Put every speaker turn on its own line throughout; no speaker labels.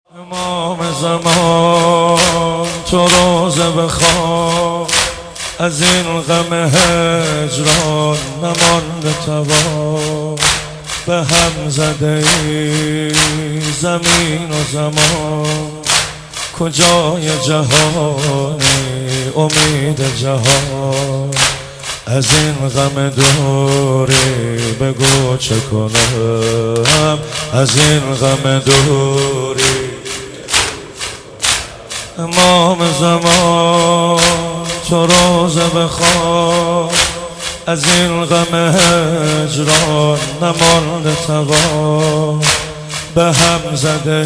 امام زمان تو روزه بخواه، از این غم هجران نمانده توان. به هم زده ای زمین و زمان، کجای جهانی امید جهان. از این غم دوری بگو چه کنم، از این غم دوری. امام زمان تو روزه بخواه، از این غم هجران نمانده توان. به هم زده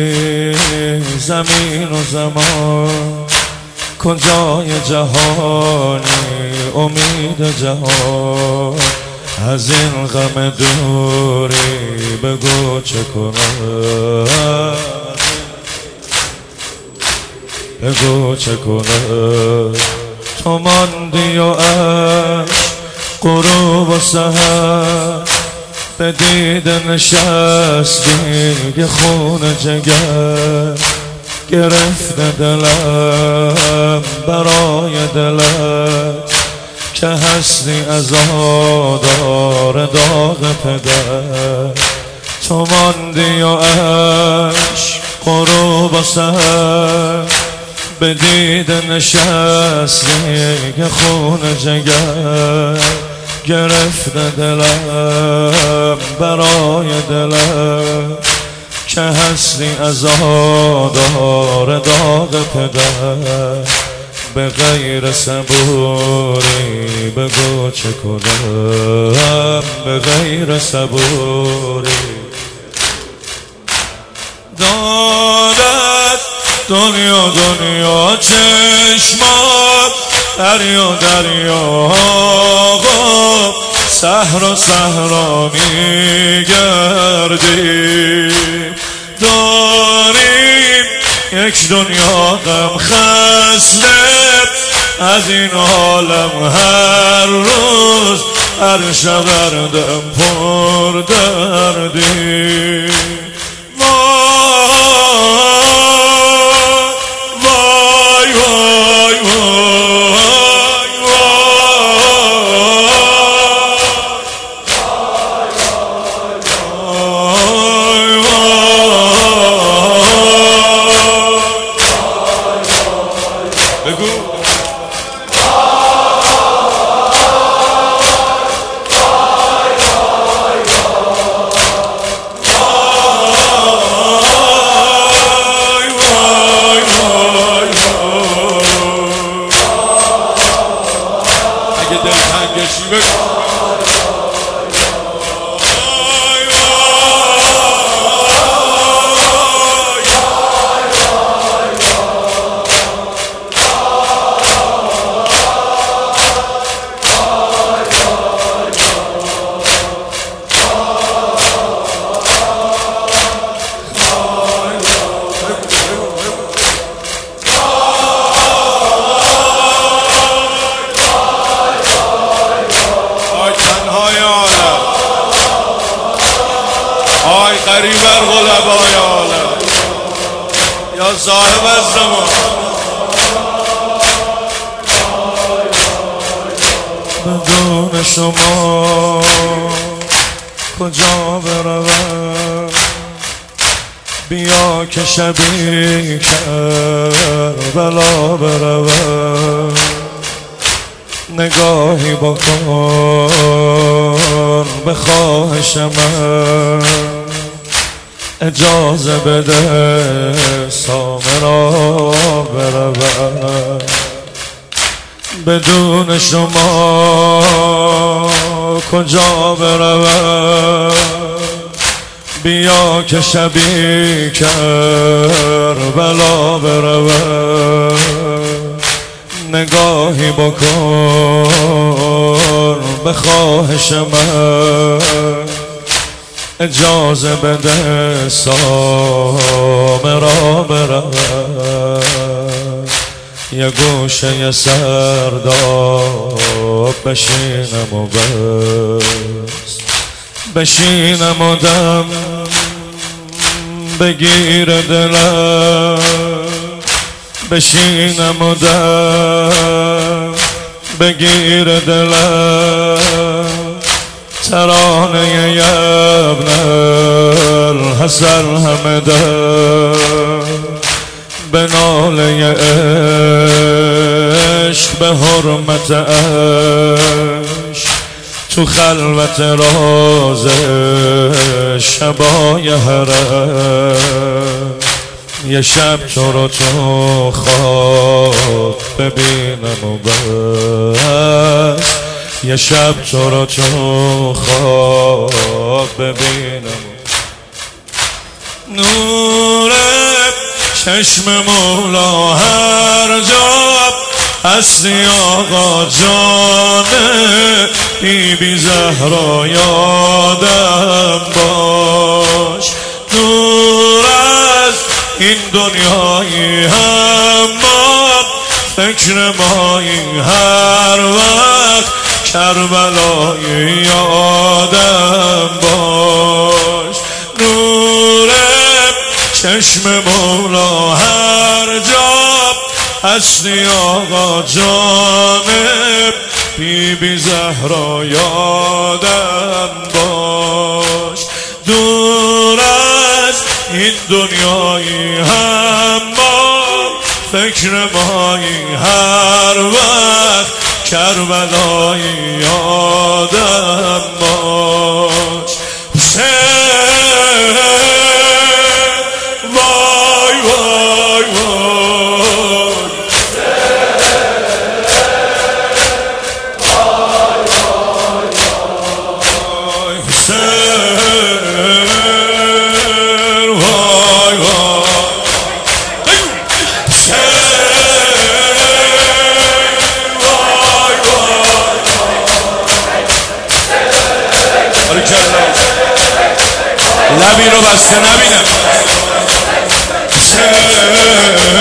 زمین و زمان، کجای جهانی امید جهان. از این غم دوری بگو چه کنم، بگو چه کنم. تو ماندی و عشق غروب و سحر، به دیده نشستی یه خون جگر. گرفته دلم برای دلت، که هستی عزادار داغ پدر. تو ماندی و عشق غروب و سحر، به دیده نشستی که خون جگر. گرفته دلم برای دلم، که هستی عزادار داغ پدر. به غیر صبوری بگو چه کنم، به غیر صبوری. دارد دنیا دنیا چشمات، دریا دریا صحرا صحرا میگردی. داریم یک دنیا غم خسته، از این عالم هر روز هر شب هر دم پر دردی. آی قریب الغلبای عالم، یا صاحب الزمان. بدون شما کجا بروم، بیا که شبی کربلا بروم. نگاهی بکن به خواهش من، اجازه بده سامرا بروم. بدون شما کجا بروم، بیا که شبی کربلا بروم. نگاهی بکن به خواهش من، اجازه بده سامرا بروم. یه گوشه سرداب بشینم و بس، بشینم و دم بگیر دلم بشینم و در بگیر دلم ترانه ابن الحسن همه در به ناله عشق به حرمت عشق تو خلوت راز شبای حرم یه شب تو رو تو خواب ببینم و بس یه شب تو رو تو خواب ببینم نور چشم مولا هر جا هستی آقا جانه بی زهرا یادم باش دور از این دنیایی هم ما فکر مایی هر وقت کربلایی یادم باش نور چشم مولا هر جا هستی آقا جانب بی زهرا یادم باش دور از این دنیایی هم ما فکر مایی هر وقت کربلایی یادم باش وای وای لبی رو بسته نبینم